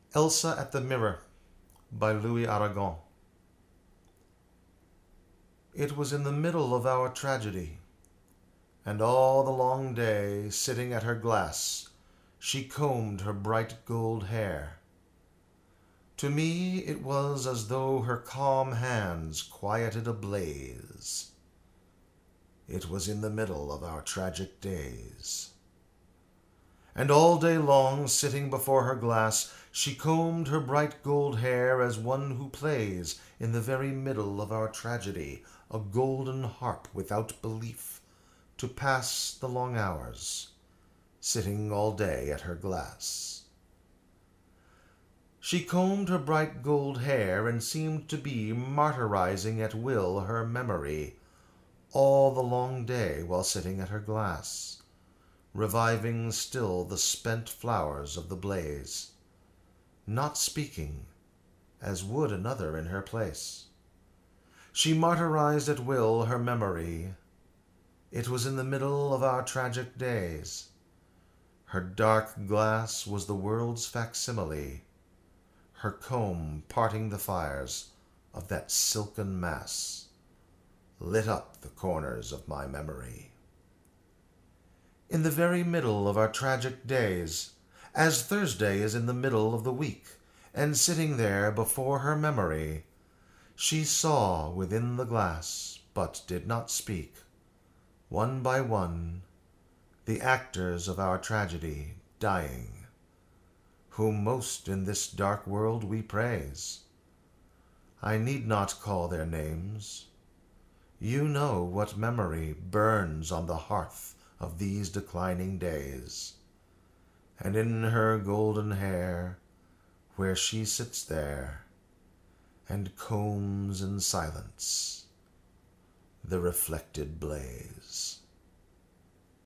Elsa at the Mirror by Louis Aragon. It was in the middle of our tragedy, and all the long day, sitting at her glass, she combed her bright gold hair. To me it was as though her calm hands quieted a blaze. It was in the middle of our tragic days. And all day long, sitting before her glass, she combed her bright gold hair as one who plays, in the very middle of our tragedy, a golden harp without belief, to pass the long hours, sitting all day at her glass. She combed her bright gold hair and seemed to be martyrizing at will her memory all the long day while sitting at her glass, reviving still the spent flowers of the blaze, not speaking, as would another in her place. She martyrized at will her memory. It was in the middle of our tragic days. Her dark glass was the world's facsimile, her comb parting the fires of that silken mass, lit up the corners of my memory. In the very middle of our tragic days, as Thursday is in the middle of the week, and sitting there before her memory, she saw within the glass, but did not speak, one by one, the actors of our tragedy dying, whom most in this dark world we praise. I need not call their names. You know what memory burns on the hearth of these declining days, and in her golden hair, where she sits there, and combs in silence the reflected blaze.